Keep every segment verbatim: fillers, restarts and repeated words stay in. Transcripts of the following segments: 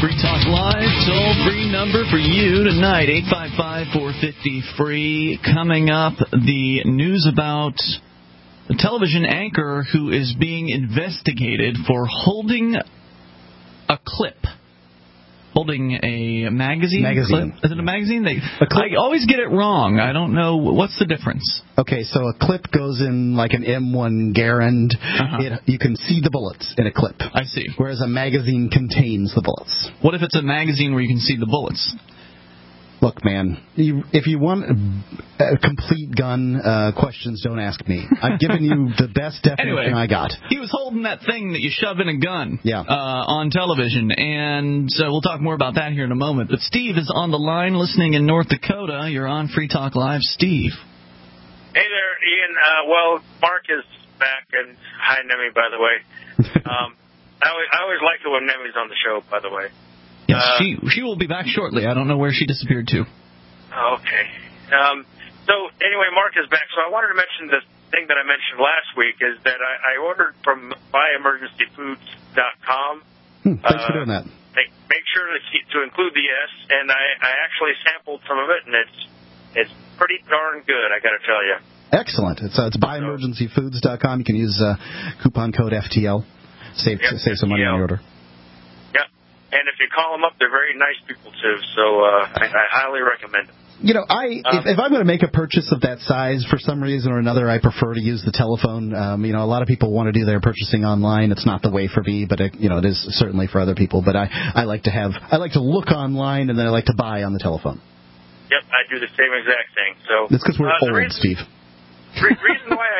Free Talk Live, toll-free number for you tonight, eight five five, four five zero, free. Coming up, the news about the television anchor who is being investigated for holding a clip. Holding a magazine? Magazine. Clip? Is it a magazine? They, a clip? I always get it wrong. I don't know. What's the difference? Okay, so a clip goes in like an M one Garand. Uh-huh. It, you can see the bullets in a clip. I see. Whereas a magazine contains the bullets. What if it's a magazine where you can see the bullets? Look, man, you, if you want a, a complete gun, uh, questions don't ask me. I've given you the best definition anyway, I got. He was holding that thing that you shove in a gun yeah. uh, on television, and uh, we'll talk more about that here in a moment. But Steve is on the line listening in North Dakota. You're on Free Talk Live. Steve. Hey there, Ian. Uh, well, Mark is back, and hi, Nemi, by the way. um, I, always, I always like it when Nemi's on the show, by the way. Yes, uh, she she will be back shortly. I don't know where she disappeared to. Okay. Um, so, anyway, Mark is back. So I wanted to mention the thing that I mentioned last week is that I, I ordered from buy emergency foods dot com. Hmm, thanks uh, for doing that. Make, make sure to, keep, to include the S, and I, I actually sampled some of it, and it's it's pretty darn good, I got to tell you. Excellent. It's uh, it's buy emergency foods dot com. You can use uh, coupon code F T L. Save yep, save some money on your order. Yep. And if you call them up, they're very nice people, too, so uh, I, I highly recommend it. You know, I um, if, if I'm going to make a purchase of that size, for some reason or another, I prefer to use the telephone. Um, you know, a lot of people want to do their purchasing online. It's not the way for me, but, it, you know, it is certainly for other people. But I, I like to have I like to look online, and then I like to buy on the telephone. Yep, I do the same exact thing. So it's because we're uh, old, reason, Steve. The reason why I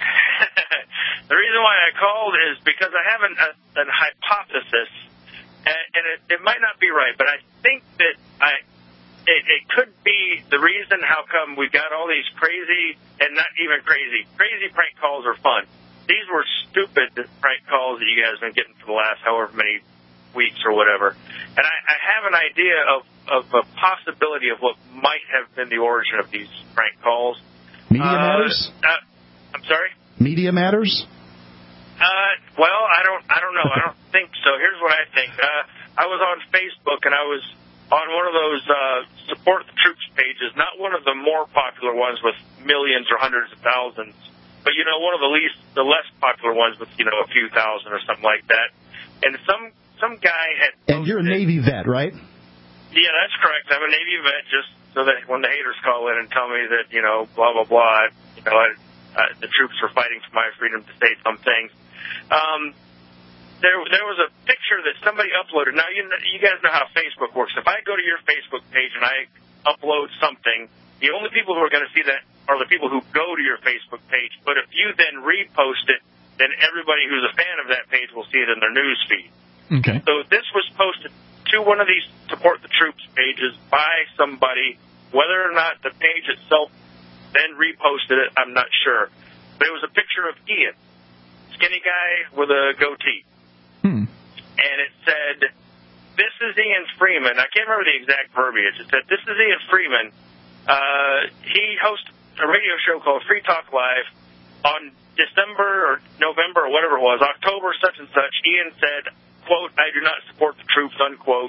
the reason why I called is because I have an, a, an hypothesis, and, and it, it might not be right, but I think that I it, it could be the reason how come we got all these crazy and not even crazy crazy prank calls are fun. These were stupid prank calls that you guys have been getting for the last however many weeks or whatever, and I, I have an idea of of a possibility of what might have been the origin of these prank calls. Media uh, matters? Uh, I'm sorry? Media matters? Uh, well, I don't I don't know. I don't think so. Here's what I think. Uh, I was on Facebook, and I was on one of those uh, support the troops pages, not one of the more popular ones with millions or hundreds of thousands, but, you know, one of the least, the less popular ones with, you know, a few thousand or something like that. And some some guy had... And you're a Navy vet, right? Yeah, that's correct. I'm a Navy vet, just so that when the haters call in and tell me that, you know, blah, blah, blah, you know, I, uh, the troops were fighting for my freedom to say some things. Um, there there was a picture that somebody uploaded. Now, you know, you guys know how Facebook works. If I go to your Facebook page and I upload something, the only people who are going to see that are the people who go to your Facebook page. But if you then repost it, then everybody who's a fan of that page will see it in their news feed. Okay. So this was posted to one of these Support the Troops pages by somebody. Whether or not the page itself then reposted it, I'm not sure. But it was a picture of Ian, skinny guy with a goatee. Hmm. And it said, "This is Ian Freeman." I can't remember the exact verbiage. It said, "This is Ian Freeman. Uh, he hosts a radio show called Free Talk Live on December or November or whatever it was, October such and such. Ian said, quote, 'I do not support the troops,' unquote."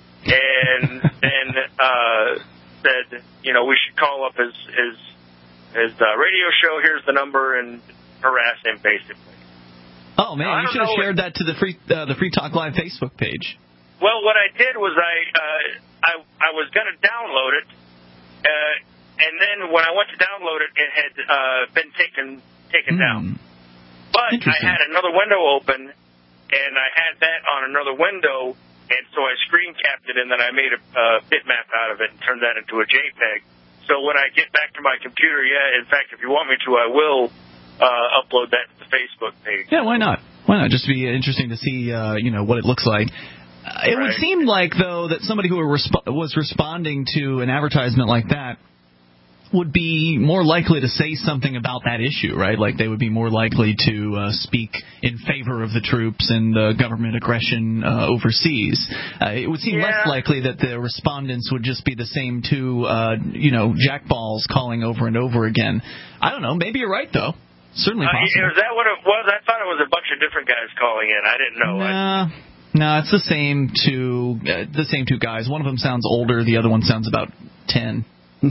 And then uh, said, you know, we should call up his his his uh, radio show. Here's the number, and harass him basically. Oh man, now, you should have shared that to the free uh, the Free Talk Live Facebook page. Well, what I did was I uh, I I was going to download it, uh, and then when I went to download it, it had uh, been taken taken mm. down. But I had another window open, and I had that on another window. And so I screen capped it, and then I made a uh, bitmap out of it and turned that into a JPEG. So when I get back to my computer, yeah, in fact, if you want me to, I will uh, upload that to the Facebook page. Yeah, why not? Why not? Just be interesting to see, uh, you know, what it looks like. Uh, it right. would seem like, though, that somebody who were resp- was responding to an advertisement like that would be more likely to say something about that issue, right? Like they would be more likely to uh, speak in favor of the troops and the government aggression uh, overseas. Uh, it would seem yeah. less likely that the respondents would just be the same two, uh, you know, jackballs calling over and over again. I don't know. Maybe you're right, though. Certainly uh, possible. Is that what it was? I thought it was a bunch of different guys calling in. I didn't know. Nah. No, it's the same two, uh, the same two guys. One of them sounds older. The other one sounds about ten. Oh,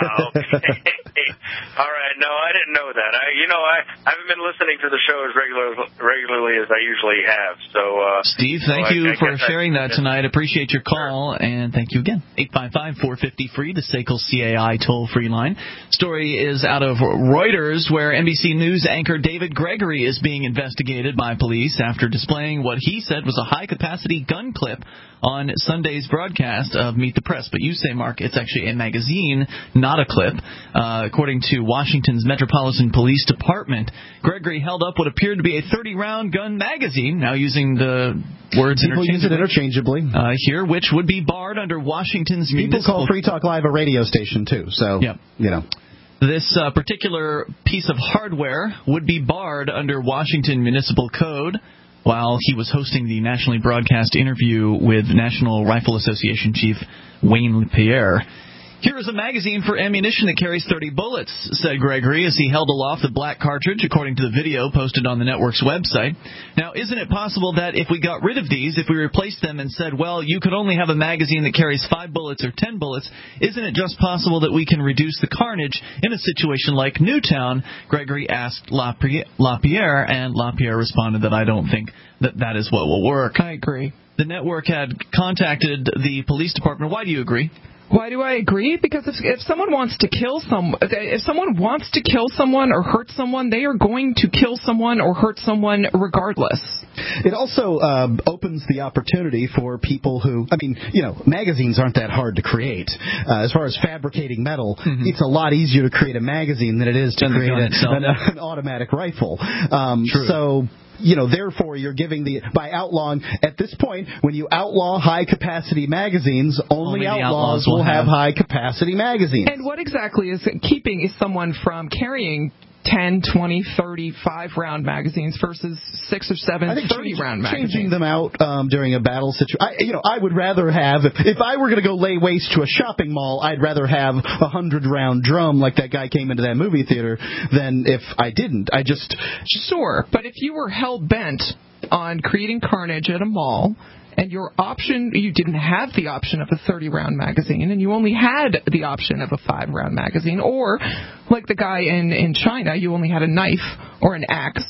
okay. All right. No, I didn't know that. I, you know, I, I haven't been listening to the show as regular, regularly as I usually have. So, uh, Steve, thank so you I, I for sharing I, that tonight. Appreciate your call, sure. And thank you again. eight five five, four five zero, free, the S A C L C A I toll-free line. Story is out of Reuters, where N B C News anchor David Gregory is being investigated by police after displaying what he said was a high-capacity gun clip on Sunday's broadcast of Meet the Press. But you say, Mark, it's actually a magazine, not a clip. Uh, according to Washington's Metropolitan Police Department, Gregory held up what appeared to be a thirty-round gun magazine, now using the words People interchangeably, use it interchangeably. Uh, here, which would be barred under Washington's People municipal... call Free Talk Live a radio station, too, so, yep. you know. This uh, particular piece of hardware would be barred under Washington Municipal Code, while he was hosting the nationally broadcast interview with National Rifle Association Chief Wayne LaPierre. Here is a magazine for ammunition that carries thirty bullets, said Gregory as he held aloft the black cartridge, according to the video posted on the network's website. Now, isn't it possible that if we got rid of these, if we replaced them and said, well, you could only have a magazine that carries five bullets or ten bullets, isn't it just possible that we can reduce the carnage in a situation like Newtown? Gregory asked LaPierre, and LaPierre responded that I don't think that that is what will work. I agree. The network had contacted the police department. Why do you agree? Why do I agree? Because if if someone wants to kill some, if someone wants to kill someone or hurt someone, they are going to kill someone or hurt someone regardless. It also uh, opens the opportunity for people who, I mean, you know, magazines aren't that hard to create. Uh, as far as fabricating metal, mm-hmm. it's a lot easier to create a magazine than it is to and create a, an, an automatic rifle. Um, True. So. You know, therefore, you're giving the, by outlawing, at this point, when you outlaw high-capacity magazines, only, only outlaws, outlaws will have, have high-capacity magazines. And what exactly is keeping someone from carrying ten, twenty, thirty, five-round magazines versus six or seven thirty-round magazines? Changing them out um, during a battle situation. You know, I would rather have, if, if I were going to go lay waste to a shopping mall, I'd rather have a hundred-round drum like that guy came into that movie theater than if I didn't. I just... Sure, but if you were hell-bent on creating carnage at a mall... and your option, you didn't have the option of a thirty-round magazine, and you only had the option of a five-round magazine, or, like the guy in, in China, you only had a knife or an axe.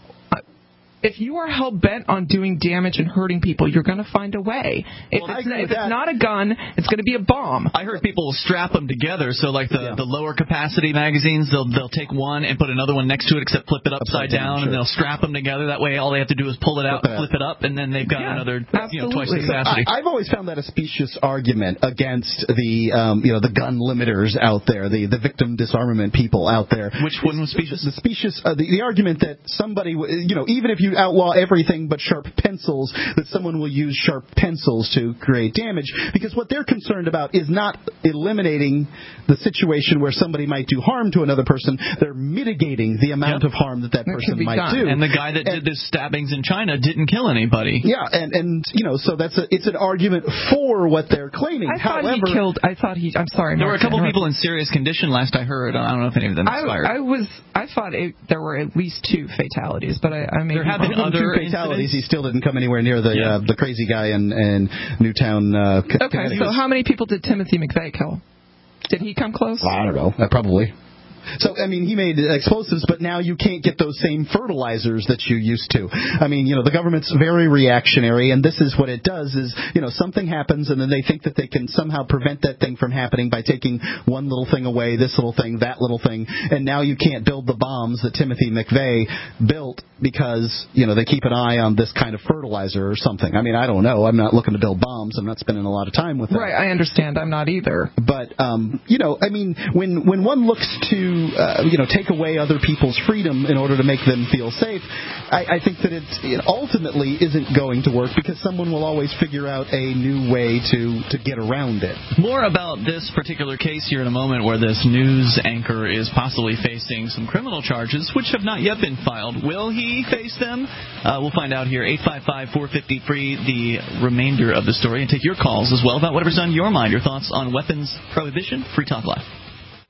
If you are hell-bent on doing damage and hurting people, you're going to find a way. If, well, it's, if it's not a gun, it's going to be a bomb. I heard people strap them together. So, like the, yeah. the lower-capacity magazines, they'll they'll take one and put another one next to it, except flip it upside, upside down, down sure. and they'll strap them together. That way, all they have to do is pull it out, flip, flip it up, and then they've got yeah, another, you know, twice the capacity. So I, I've always found that a specious argument against the, um, you know, the gun limiters out there, the, the victim disarmament people out there. Which one was specious? The specious, uh, the, the argument that somebody, you know, even if you outlaw everything but sharp pencils, that someone will use sharp pencils to create damage, because what they're concerned about is not eliminating the situation where somebody might do harm to another person. They're mitigating the amount yep. of harm that that, that person might done. do. And the guy that and, did the stabbings in China didn't kill anybody. Yeah, and, and you know, so that's a, it's an argument for what they're claiming. I However, thought he killed. I thought he. I'm sorry. There Mark, were a couple of people in serious condition last I heard. I don't know if any of them expired. I, I was. I thought it, there were at least two fatalities, but I, I mean, there have been other fatalities. He still didn't come anywhere near the yeah. uh, the crazy guy in, in Newtown. Uh, okay, so how many people did Timothy McVeigh kill? Did he come close? I don't know. Uh, probably. So, I mean, he made explosives, but now you can't get those same fertilizers that you used to. I mean, you know, the government's very reactionary, and this is what it does is, you know, something happens, and then they think that they can somehow prevent that thing from happening by taking one little thing away, this little thing, that little thing, and now you can't build the bombs that Timothy McVeigh built because, you know, they keep an eye on this kind of fertilizer or something. I mean, I don't know. I'm not looking to build bombs. I'm not spending a lot of time with that. Right, I understand. I'm not either. But, um, you know, I mean, when, when one looks to Uh, you know, take away other people's freedom in order to make them feel safe, I, I think that it, it ultimately isn't going to work because someone will always figure out a new way to, to get around it. More about this particular case here in a moment, where this news anchor is possibly facing some criminal charges which have not yet been filed. Will he face them? Uh, we'll find out here. eight five five, four five zero, free, the remainder of the story, and take your calls as well about whatever's on your mind, your thoughts on weapons prohibition. Free Talk Live.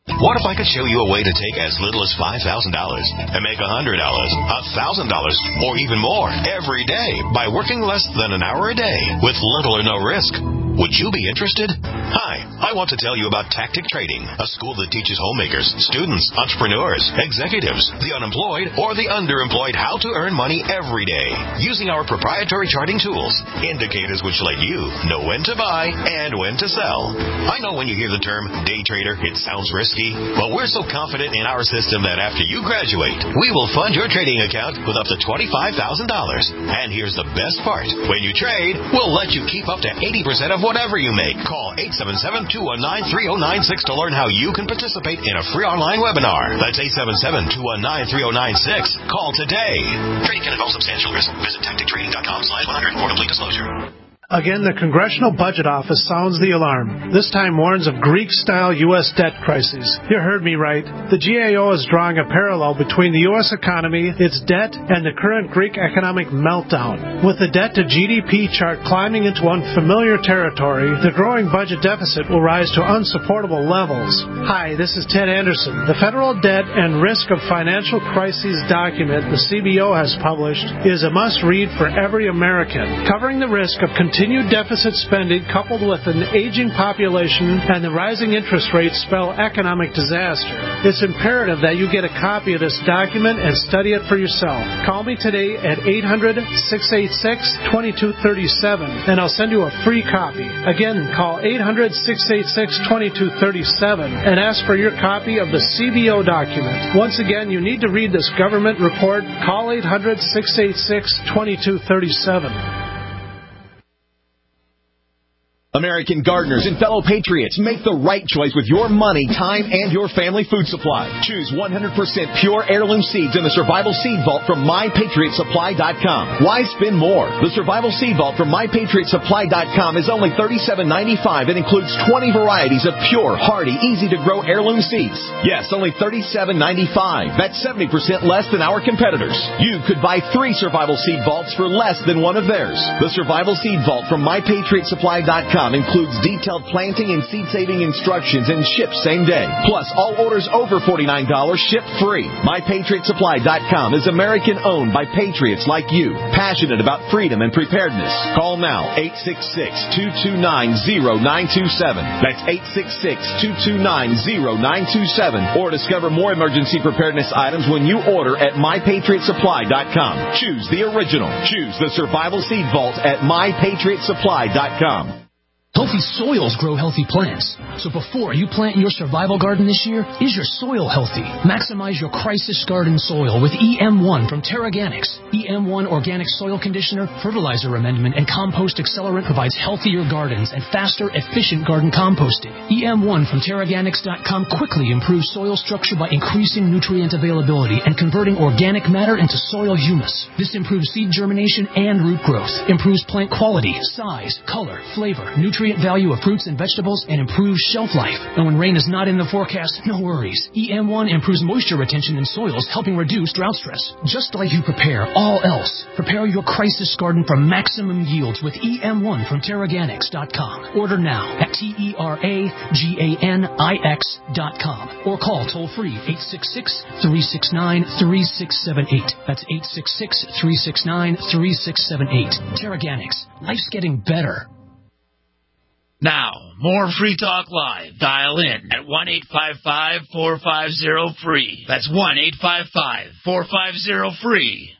What if I could show you a way to take as little as five thousand dollars and make one hundred dollars, one thousand dollars, or even more every day by working less than an hour a day with little or no risk? Would you be interested? Hi, I want to tell you about Tactic Trading, a school that teaches homemakers, students, entrepreneurs, executives, the unemployed, or the underemployed how to earn money every day using our proprietary charting tools, indicators which let you know when to buy and when to sell. I know when you hear the term day trader, it sounds risky, but we're so confident in our system that after you graduate, we will fund your trading account with up to twenty-five thousand dollars. And here's the best part. When you trade, we'll let you keep up to eighty percent of whatever you make. Call eight seven seven, two one nine, three zero nine six to learn how you can participate in a free online webinar. That's eight seven seven, two one nine, three zero nine six. Call today. Trading can involve substantial risk. Visit tactic trading dot com slash one hundred for complete disclosure. Again, the Congressional Budget Office sounds the alarm. This time warns of Greek-style U S debt crises. You heard me right. The G A O is drawing a parallel between the U S economy, its debt, and the current Greek economic meltdown. With the debt-to-G D P chart climbing into unfamiliar territory, the growing budget deficit will rise to unsupportable levels. Hi, this is Ted Anderson. The Federal Debt and Risk of Financial Crises document the C B O has published is a must-read for every American, covering the risk of continued Continued deficit spending coupled with an aging population and the rising interest rates spell economic disaster. It's imperative that you get a copy of this document and study it for yourself. Call me today at eight hundred, six eight six, two two three seven and I'll send you a free copy. Again, call eight hundred, six eight six, two two three seven and ask for your copy of the C B O document. Once again, you need to read this government report. Call eight hundred, six eight six, two two three seven. American gardeners and fellow patriots, make the right choice with your money, time, and your family food supply. Choose one hundred percent pure heirloom seeds in the Survival Seed Vault from my patriot supply dot com. Why spend more? The Survival Seed Vault from my patriot supply dot com is only thirty-seven ninety-five and includes twenty varieties of pure, hardy, easy-to-grow heirloom seeds. Yes, only thirty-seven ninety-five. That's seventy percent less than our competitors. You could buy three Survival Seed Vaults for less than one of theirs. The Survival Seed Vault from my patriot supply dot com includes detailed planting and seed-saving instructions and ships same day. Plus, all orders over forty-nine dollars ship free. my patriot supply dot com is American-owned by patriots like you, passionate about freedom and preparedness. Call now, eight six six, two two nine, zero nine two seven. That's eight six six, two two nine, zero nine two seven. Or discover more emergency preparedness items when you order at my patriot supply dot com. Choose the original. Choose the Survival Seed Vault at my patriot supply dot com. Healthy soils grow healthy plants. So before you plant your survival garden this year, is your soil healthy? Maximize your crisis garden soil with E M one from Terraganics. E M one Organic Soil Conditioner, Fertilizer Amendment, and Compost Accelerant provides healthier gardens and faster, efficient garden composting. E M one from Terraganics dot com quickly improves soil structure by increasing nutrient availability and converting organic matter into soil humus. This improves seed germination and root growth, improves plant quality, size, color, flavor, nutrient value of fruits and vegetables, and improves shelf life. And when rain is not in the forecast, no worries. E M one improves moisture retention in soils, helping reduce drought stress. Just like you prepare all else, prepare your crisis garden for maximum yields with E M one from Terraganics dot com. Order now at T E R A G A N I X dot com or call toll-free eight six six, three six nine, three six seven eight. That's eight six six, three six nine, three six seven eight. Terraganics. Life's getting better. Now, more Free Talk Live. Dial in at one eight five five, four five zero, free. That's one eight five five, four five zero, free.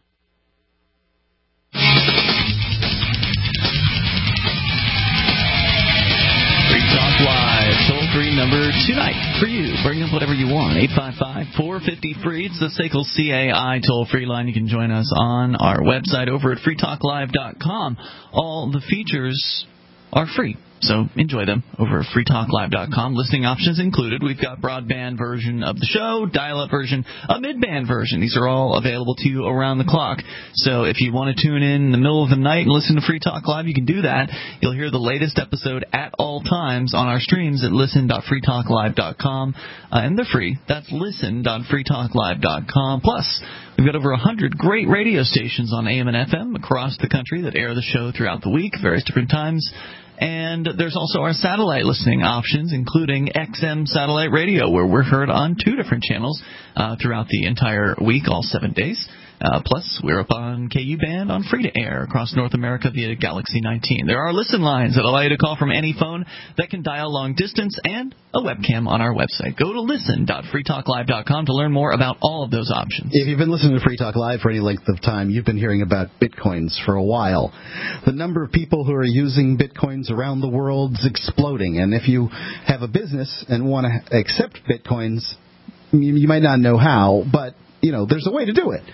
Free Talk Live, toll-free number tonight for you. Bring up whatever you want. eight five five, four five zero, free. It's the S A C L C A I toll-free line. You can join us on our website over at free talk live dot com. All the features are free, so enjoy them over at free talk live dot com. Listening options included. We've got broadband version of the show, dial-up version, a mid-band version. These are all available to you around the clock. So if you want to tune in in the middle of the night and listen to Free Talk Live, you can do that. You'll hear the latest episode at all times on our streams at listen dot free talk live dot com. Uh, and they're free. That's listen dot free talk live dot com. Plus, we've got over one hundred great radio stations on A M and F M across the country that air the show throughout the week, various different times. And there's also our satellite listening options, including X M satellite radio, where we're heard on two different channels uh, throughout the entire week, all seven days. Uh, plus, we're up on K U band on free-to-air across North America via Galaxy nineteen. There are listen lines that allow you to call from any phone that can dial long distance, and a webcam on our website. Go to listen dot free talk live dot com to learn more about all of those options. If you've been listening to Free Talk Live for any length of time, you've been hearing about Bitcoins for a while. The number of people who are using Bitcoins around the world is exploding, and if you have a business and want to accept Bitcoins, you, you might not know how, but, you know, there's a way to do it.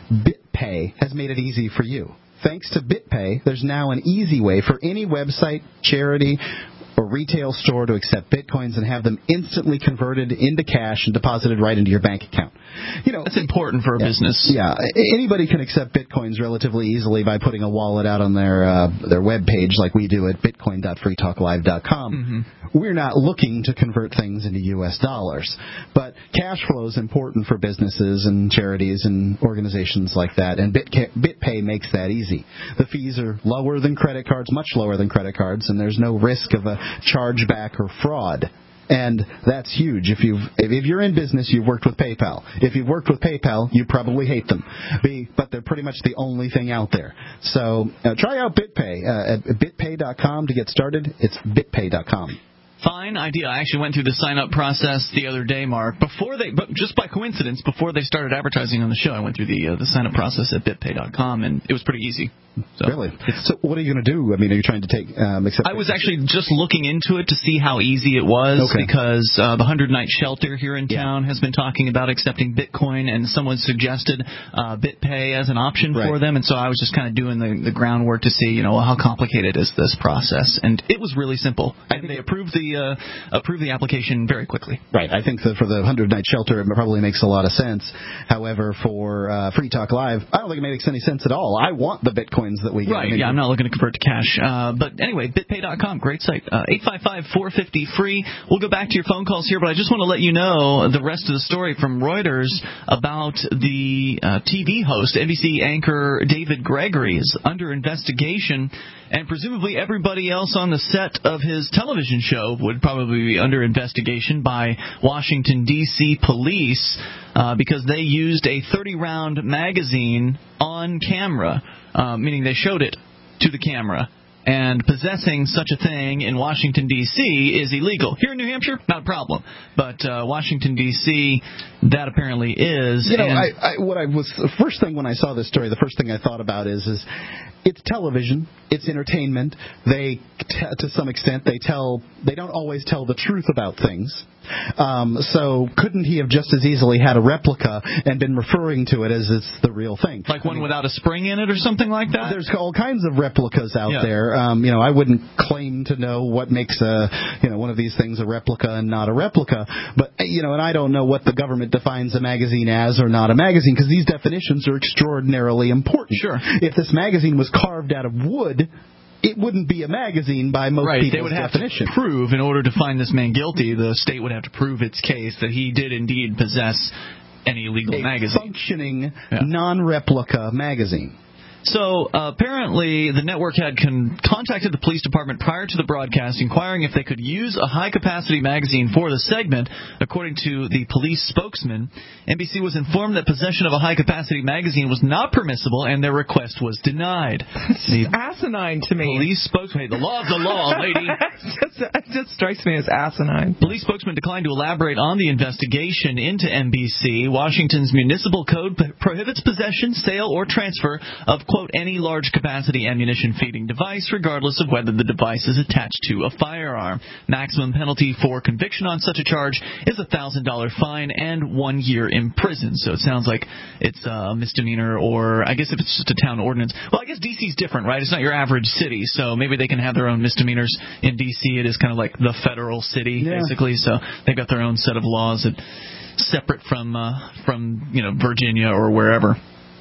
BitPay has made it easy for you. Thanks to BitPay, there's now an easy way for any website, charity, or retail store to accept Bitcoins and have them instantly converted into cash and deposited right into your bank account. You know, that's important for a yeah, business. Yeah, anybody can accept Bitcoins relatively easily by putting a wallet out on their uh, their web page, like we do at bitcoin dot free talk live dot com. Mm-hmm. We're not looking to convert things into U S dollars, but cash flow is important for businesses and charities and organizations like that, and Bitca- BitPay makes that easy. The fees are lower than credit cards, much lower than credit cards, and there's no risk of a chargeback or fraud. And that's huge. If you've if you're in business, you've worked with PayPal. If you've worked with PayPal, you probably hate them, but they're pretty much the only thing out there. So uh, try out BitPay uh, at bitpay dot com to get started. It's bitpay dot com. Fine idea. I actually went through the sign-up process the other day, Mark. Before they, but just by coincidence, before they started advertising on the show, I went through the uh, the sign-up process at bitpay dot com, and it was pretty easy. So, really? So what are you going to do? I mean, are you trying to take um, accept? I was actually just looking into it to see how easy it was, okay. because uh, the Hundred Night Shelter here in town yeah. has been talking about accepting Bitcoin, and someone suggested uh, BitPay as an option right. for them, and so I was just kind of doing the, the groundwork to see, you know, how complicated is this process, and it was really simple. I and they approved the uh, approved the application very quickly. Right. I think that for the Hundred Night Shelter, it probably makes a lot of sense. However, for uh, Free Talk Live, I don't think it makes any sense at all. I want the Bitcoins that we get. Right. Yeah, I'm not looking to convert to cash. Uh, but anyway, bitpay dot com, great site. Uh, eight five five, four five zero, free. We'll go back to your phone calls here, but I just want to let you know the rest of the story from Reuters about the uh, T V host, N B C anchor David Gregory, is under investigation, and presumably everybody else on the set of his television show would probably be under investigation by Washington, D C police uh, because they used a thirty round magazine on camera. Uh, meaning they showed it to the camera. And possessing such a thing in Washington, D C is illegal. Here in New Hampshire, not a problem. But uh, Washington, D C, that apparently is. You know, and I, I, what I was the first thing when I saw this story, the first thing I thought about is, is it's television, it's entertainment. They, t- to some extent, they tell, they don't always tell the truth about things. Um, so couldn't he have just as easily had a replica and been referring to it as it's the real thing? Like one I mean, without a spring in it or something like that? There's all kinds of replicas out yeah. there. Um, you know, I wouldn't claim to know what makes a, you know, one of these things a replica and not a replica. But, you know, and I don't know what the government defines a magazine as or not a magazine, because these definitions are extraordinarily important. Sure. If this magazine was carved out of wood, it wouldn't be a magazine by most right. people's They would have definition. to prove, in order to find this man guilty, the state would have to prove its case that he did indeed possess an illegal a magazine. functioning, yeah. non-replica magazine. So uh, apparently the network had con- contacted the police department prior to the broadcast, inquiring if they could use a high-capacity magazine for the segment. According to the police spokesman, N B C was informed that possession of a high-capacity magazine was not permissible, and their request was denied. It's asinine to me. Police spokesman, hey, the law is the law, lady. it, just, it just strikes me as asinine. Police spokesman declined to elaborate on the investigation into N B C. Washington's municipal code p- prohibits possession, sale, or transfer of, quote, any large-capacity ammunition-feeding device, regardless of whether the device is attached to a firearm. Maximum penalty for conviction on such a charge is a one thousand dollars fine and one year in prison. So it sounds like it's a misdemeanor, or I guess if it's just a town ordinance. Well, I guess D C's different, right? It's not your average city, so maybe they can have their own misdemeanors. In D C, it is kind of like the federal city, yeah. basically, so they've got their own set of laws that separate from, uh, from you know, Virginia or wherever.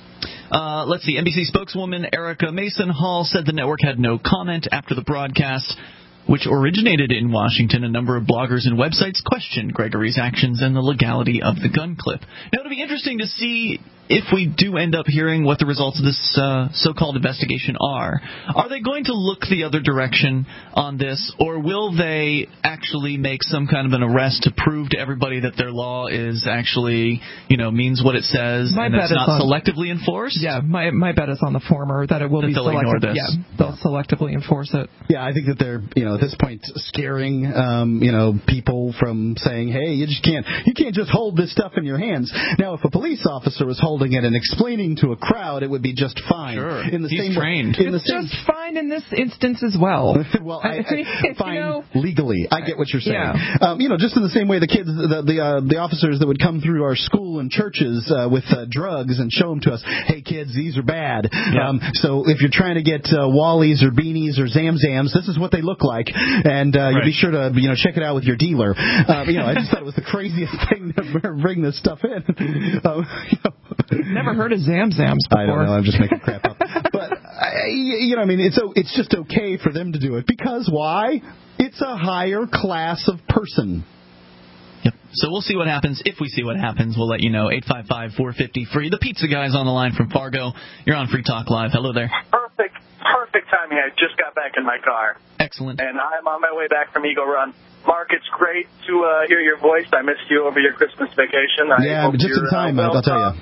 Uh, let's see. N B C spokeswoman Erica Mason Hall said the network had no comment after the broadcast, which originated in Washington. A number of bloggers and websites questioned Gregory's actions and the legality of the gun clip. Now, it'll be interesting to see if we do end up hearing what the results of this uh, so-called investigation are, are they going to look the other direction on this, or will they actually make some kind of an arrest to prove to everybody that their law is actually, you know, means what it says my and bet it's not on, selectively enforced? Yeah, my my bet is on the former, that it will that be they'll selective. ignore this. Yeah, they'll selectively enforce it. Yeah, I think that they're, you know, at this point scaring, um, you know, people from saying, hey, you just can't, you can't just hold this stuff in your hands. Now, if a police officer was holding it and explaining to a crowd, it would be just fine. Sure. In the He's same trained. Way, in it's the same, just fine in this instance as well. well, I, I, fine you know, legally. I get what you're saying. Yeah. Um, you know, just in the same way the kids, the the, uh, the officers that would come through our school and churches uh, with uh, drugs and show them to us, hey, kids, these are bad. Yeah. Um, so if you're trying to get uh, Wallies or Beanies or Zam Zams, this is what they look like, and uh, right. you'll be sure to, you know, check it out with your dealer. Uh, you know, I just thought it was the craziest thing to bring this stuff in. um, you know. Never heard of Zam Zams before. I don't know. I'm just making crap up. But I, you know, I mean, it's so it's just okay for them to do it because why? It's a higher class of person. Yep. So we'll see what happens. If we see what happens, we'll let you know. eight five five, four five zero, free. The Pizza Guy's on the line from Fargo. You're on Free Talk Live. Hello there. Perfect, perfect timing. I just got back in my car. Excellent. And I'm on my way back from Eagle Run. Mark, it's great to uh, hear your voice. I missed you over your Christmas vacation. I yeah, but just in time, uh, well, I'll tell you.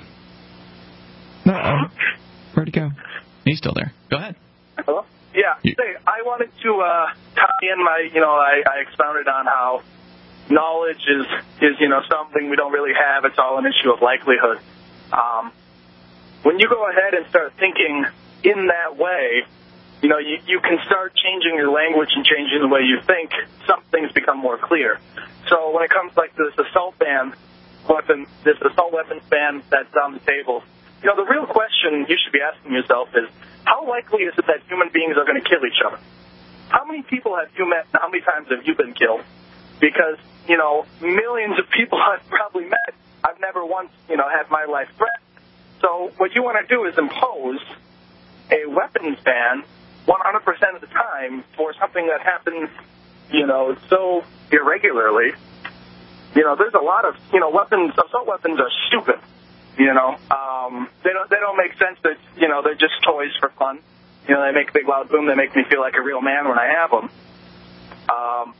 Uh-oh. Where'd he go? He's still there. Go ahead. Hello? Yeah. You- Say, I wanted to uh, tie in my, you know, I, I expounded on how knowledge is, is, you know, something we don't really have. It's all an issue of likelihood. Um, when you go ahead and start thinking in that way, you know, you, you can start changing your language and changing the way you think. Some things become more clear. So when it comes like this assault ban, weapon, this assault weapons ban that's on the table, you know, the real question you should be asking yourself is, how likely is it that human beings are going to kill each other? How many people have you met and how many times have you been killed? Because, you know, millions of people I've probably met, I've never once, you know, had my life threatened. So what you want to do is impose a weapons ban one hundred percent of the time for something that happens, you know, so irregularly. You know, there's a lot of, you know, weapons, assault weapons are stupid. You know, um, they don't they don't make sense. That, you know, they're just toys for fun. You know, they make a big loud boom. They make me feel like a real man when I have them. Um,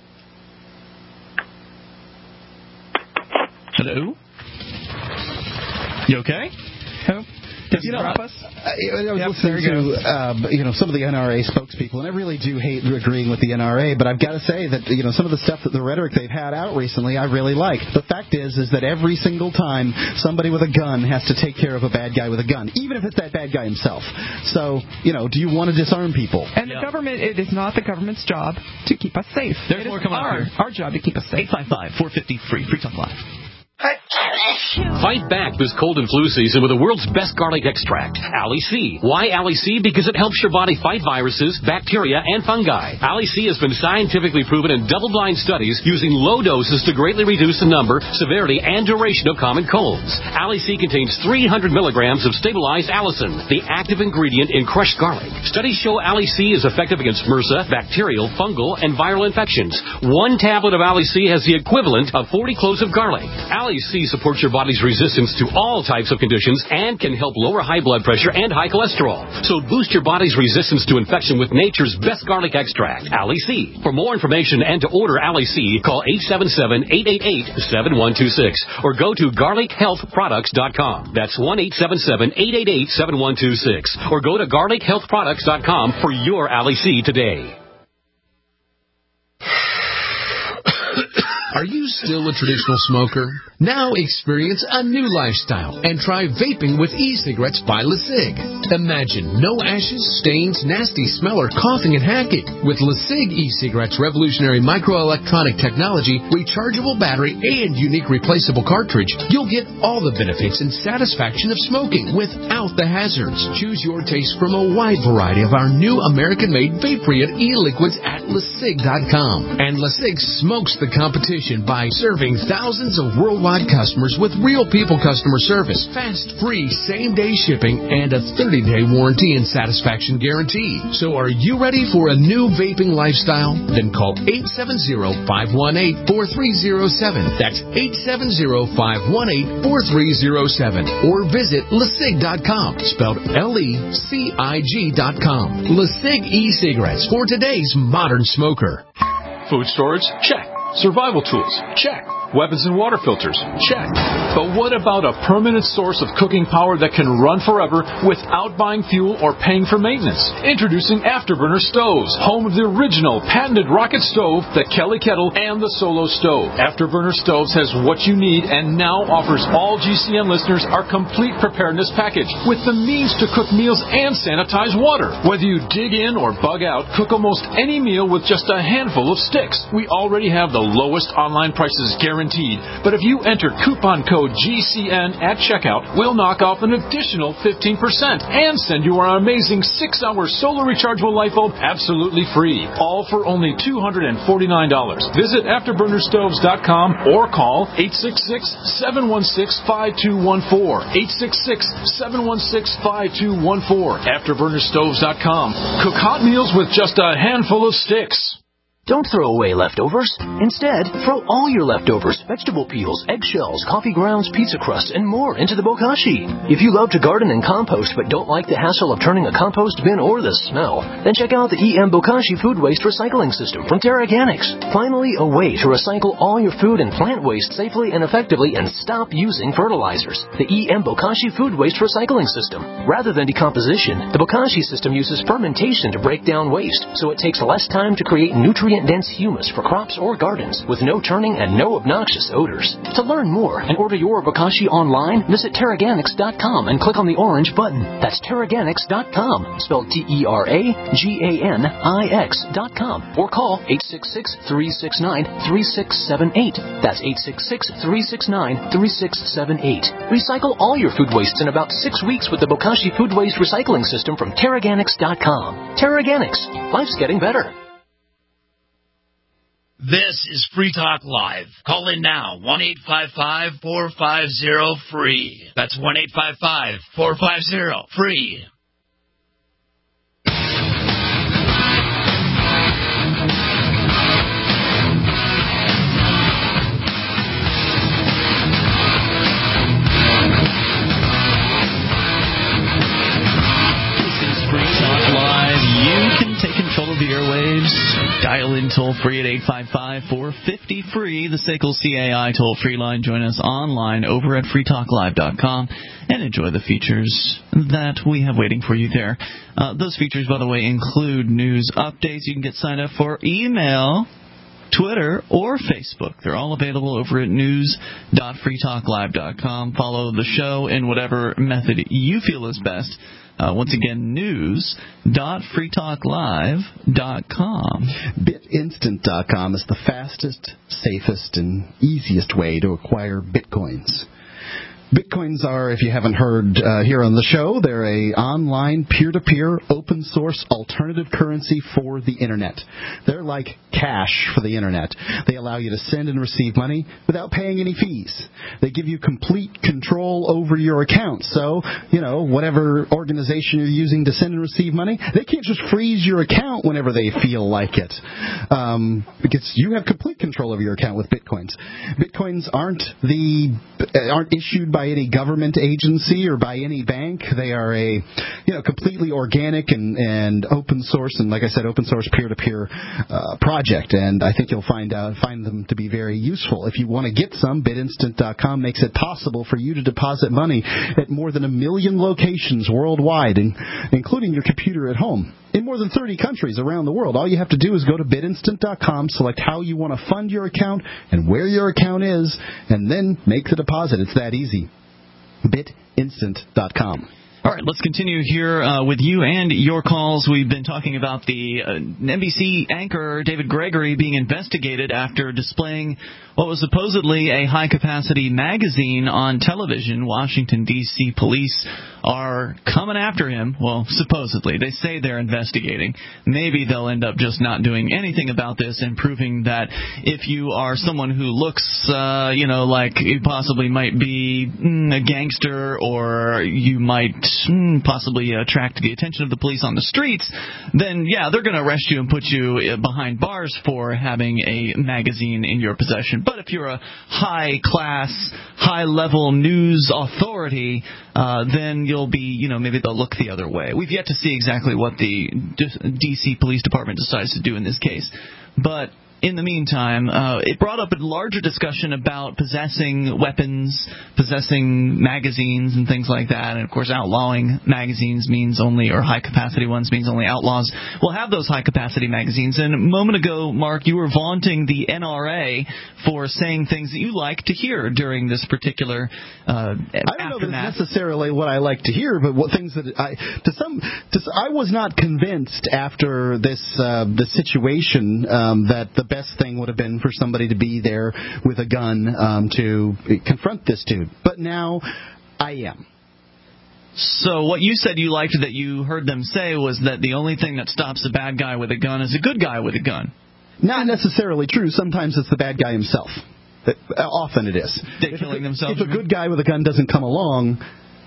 Hello? You okay? Who? Did You you know, drop us? I, I was Yep, listening there to he um, you know, some of the N R A spokespeople, and I really do hate agreeing with the N R A, but I've got to say that, you know, some of the stuff that the rhetoric they've had out recently, I really like. The fact is, is that every single time somebody with a gun has to take care of a bad guy with a gun, even if it's that bad guy himself. So, you know, do you want to disarm people? And Yeah. the government, it is not the government's job to keep us safe. There's it more is coming up our, here. our job to keep us safe. eight five five, four five zero, free. Free Talk Live. Fight back this cold and flu season with the world's best garlic extract, Ali C. Why Ali C? Because it helps your body fight viruses, bacteria, and fungi. Ali C has been scientifically proven in double-blind studies using low doses to greatly reduce the number, severity, and duration of common colds. Ali C contains three hundred milligrams of stabilized allicin, the active ingredient in crushed garlic. Studies show Ali C is effective against MRSA, bacterial, fungal, and viral infections. One tablet of Ali C has the equivalent of forty cloves of garlic. Ali C supports your body's resistance to all types of conditions and can help lower high blood pressure and high cholesterol. So boost your body's resistance to infection with nature's best garlic extract, Ali C. For more information and to order Ali C, call eight seven seven, eight eight eight, seven one two six or go to garlic health products dot com. That's one eight seven seven, eight eight eight, seven one two six or go to garlic health products dot com for your Ali C today. Are you still a traditional smoker? Now experience a new lifestyle and try vaping with e-cigarettes by LeSig. Imagine no ashes, stains, nasty smell, or coughing and hacking. With LeSig e-cigarettes' revolutionary microelectronic technology, rechargeable battery, and unique replaceable cartridge, you'll get all the benefits and satisfaction of smoking without the hazards. Choose your taste from a wide variety of our new American-made vape-free e-liquids at LeSig dot com. And LeSig smokes the competition reputation by serving thousands of worldwide customers with real people customer service, fast, free, same-day shipping, and a thirty-day warranty and satisfaction guarantee. So are you ready for a new vaping lifestyle? Then call eight seven zero, five one eight, four three zero seven. That's eight seven zero, five one eight, four three zero seven. Or visit lecig dot com, spelled L E C I G dot com. LeCig e-cigarettes for today's modern smoker. Food storage? Check. Survival tools? Check. Weapons and water filters? Check. But what about a permanent source of cooking power that can run forever without buying fuel or paying for maintenance? Introducing Afterburner Stoves, home of the original patented rocket stove, the Kelly Kettle, and the Solo Stove. Afterburner Stoves has what you need and now offers all G C N listeners our complete preparedness package with the means to cook meals and sanitize water. Whether you dig in or bug out, cook almost any meal with just a handful of sticks. We already have the lowest online prices guaranteed. But if you enter coupon code G C N at checkout, we'll knock off an additional fifteen percent and send you our amazing six hour solar rechargeable light bulb absolutely free. All for only two hundred forty-nine dollars. Visit afterburner stoves dot com or call eight six six, seven one six, five two one four. eight six six, seven one six, five two one four. afterburner stoves dot com. Cook hot meals with just a handful of sticks. Don't throw away leftovers. Instead, throw all your leftovers, vegetable peels, eggshells, coffee grounds, pizza crusts, and more into the bokashi. If you love to garden and compost but don't like the hassle of turning a compost bin or the smell, then check out the E M Bokashi Food Waste Recycling System from TerraGanix. Finally, a way to recycle all your food and plant waste safely and effectively and stop using fertilizers. The E M Bokashi Food Waste Recycling System. Rather than decomposition, the Bokashi system uses fermentation to break down waste, so it takes less time to create nutrient-dense humus for crops or gardens with no turning and no obnoxious odors. To learn more and order your Bokashi online, visit Terraganix dot com and click on the orange button. That's Terraganix dot com, spelled T E R A G A N I X dot com, or call eight six six, three six nine, three six seven eight. That's eight six six, three six nine, three six seven eight. Recycle all your food wastes in about six weeks with the Bokashi Food Waste Recycling System from Terraganix dot com. Terraganix. Life's getting better. This is Free Talk Live. Call in now, one eight five five, four five zero, free. That's one eight five five, four five zero, free. Take control of the airwaves. Dial in toll-free at eight five five, four five zero, free. The S A C L C A I toll-free line. Join us online over at free talk live dot com and enjoy the features that we have waiting for you there. Uh, those features, by the way, include news updates. You can get signed up for email, Twitter, or Facebook. They're all available over at news dot free talk live dot com. Follow the show in whatever method you feel is best. Uh, once again, news dot free talk live dot com. bit instant dot com is the fastest, safest, and easiest way to acquire bitcoins. Bitcoins are, if you haven't heard uh, here on the show, they're a online, peer-to-peer, open-source alternative currency for the Internet. They're like cash for the Internet. They allow you to send and receive money without paying any fees. They give you complete control over your account. So, you know, whatever organization you're using to send and receive money, they can't just freeze your account whenever they feel like it. Um, because you have complete control over your account with Bitcoins. Bitcoins aren't the aren't issued by by any government agency or by any bank. They are a, you know, completely organic and, and open source, and like I said, open source peer-to-peer uh, project. And I think you'll find out find them to be very useful. If you want to get some, bit instant dot com makes it possible for you to deposit money at more than a million locations worldwide, and, including your computer at home, in more than thirty countries around the world. All you have to do is go to bit instant dot com, select how you want to fund your account and where your account is, and then make the deposit. It's that easy. bit instant dot com. All right, let's continue here uh, with you and your calls. We've been talking about the uh, N B C anchor David Gregory being investigated after displaying what was supposedly a high-capacity magazine on television. Washington, D C police are coming after him. Well, supposedly. They say they're investigating. Maybe they'll end up just not doing anything about this and proving that if you are someone who looks, uh, you know, like you possibly might be mm, a gangster, or you might mm, possibly attract the attention of the police on the streets, then, yeah, they're going to arrest you and put you behind bars for having a magazine in your possession. But if you're a high-class, high-level news authority, uh, then you'll be, you know, maybe they'll look the other way. We've yet to see exactly what the D C Police Department decides to do in this case. But in the meantime, uh, it brought up a larger discussion about possessing weapons, possessing magazines and things like that. And, of course, outlawing magazines means only, or high-capacity ones means only outlaws will have those high-capacity magazines. And a moment ago, Mark, you were vaunting the N R A for saying things that you like to hear during this particular uh, I don't aftermath. know that it's necessarily what I like to hear, but what things that I to some to, I was not convinced after this uh, the situation um, that the best thing would have been for somebody to be there with a gun um, to confront this dude. But now I am. So what you said you liked that you heard them say was that the only thing that stops a bad guy with a gun is a good guy with a gun. Not necessarily true. Sometimes it's the bad guy himself. Uh, often it is. They're killing themselves. If a good guy with a gun doesn't come along,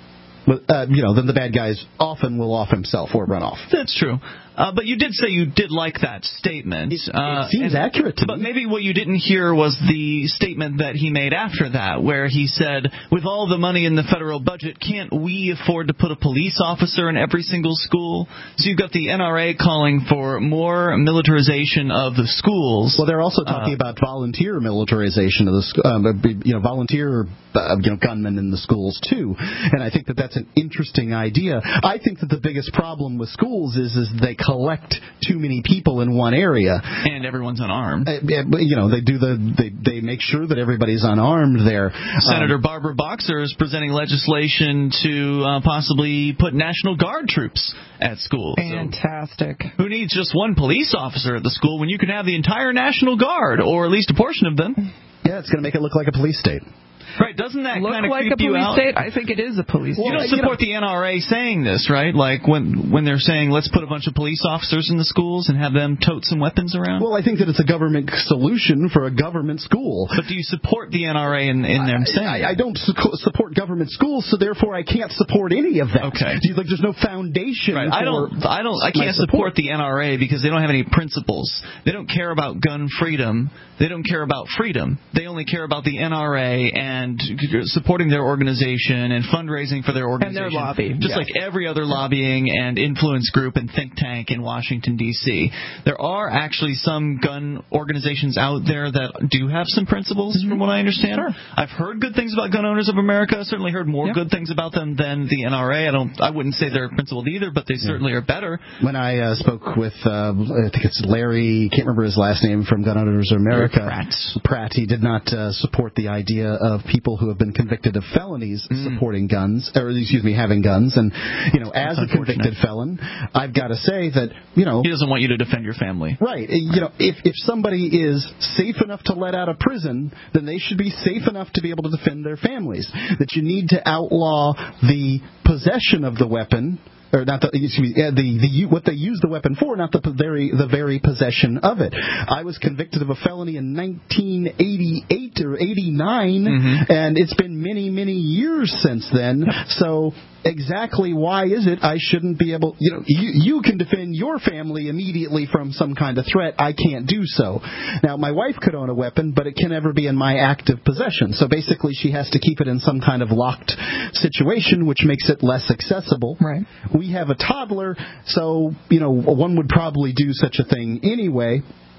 uh, you know, then the bad guys often will off himself or run off. That's true. Uh, but you did say you did like that statement. It, uh, it seems and, accurate to but me. But maybe what you didn't hear was the statement that he made after that, where he said, with all the money in the federal budget, can't we afford to put a police officer in every single school? So you've got the N R A calling for more militarization of the schools. Well, they're also talking uh, about volunteer militarization of the school, um, you know, volunteer uh, you know, gunmen in the schools, too. And I think that that's an interesting idea. I think that the biggest problem with schools is, is they collect too many people in one area, and everyone's unarmed. Uh, you know, they do the they they make sure that everybody's unarmed there. Senator um, Barbara Boxer is presenting legislation to uh, possibly put National Guard troops at schools. Fantastic. So who needs just one police officer at the school when you can have the entire National Guard, or at least a portion of them? Yeah, it's going to make it look like a police state. Right, doesn't that look kind of like creep a police you out? state? I think it is a police well, state. You don't support you know, the N R A saying this, right? Like when when they're saying let's put a bunch of police officers in the schools and have them tote some weapons around? Well, I think that it's a government solution for a government school. But do you support the N R A in, in them saying I, I, I don't su- support government schools, so therefore I can't support any of that. Okay. Do you, like, there's no foundation right. for I don't, I don't, I can't support. support the N R A because they don't have any principles. They don't care about gun freedom. They don't care about freedom. They only care about the N R A and supporting their organization and fundraising for their organization. And their lobby. Just yes. like every other lobbying and influence group and think tank in Washington, D C There are actually some gun organizations out there that do have some principles, mm-hmm. from what I understand. Sure. I've heard good things about Gun Owners of America. I've certainly heard more yep. good things about them than the N R A. I don't. I wouldn't say they're principled either, but they certainly yeah. are better. When I uh, spoke with, uh, I think it's Larry, can't remember his last name, from Gun Owners of America. Pratt. Pratt. He did not uh, support the idea of people who have been convicted of felonies mm. supporting guns, or excuse me, having guns. And, you know, as That's a convicted felon, I've got to say that, you know... He doesn't want you to defend your family. Right. You know, if, if somebody is safe enough to let out of prison, then they should be safe enough to be able to defend their families. That you need to outlaw the possession of the weapon, or not the, excuse me, the, the what they use the weapon for, not the very the very possession of it. I was convicted of a felony in nineteen eighty-eight or eighty-nine, mm-hmm. and it's been many, many years since then. So exactly why is it I shouldn't be able, you know, you, you can defend your family immediately from some kind of threat. I can't do so. Now, my wife could own a weapon, but it can never be in my active possession. So basically she has to keep it in some kind of locked situation, which makes it less accessible. Right. We have a toddler, so, you know, one would probably do such a thing anyway.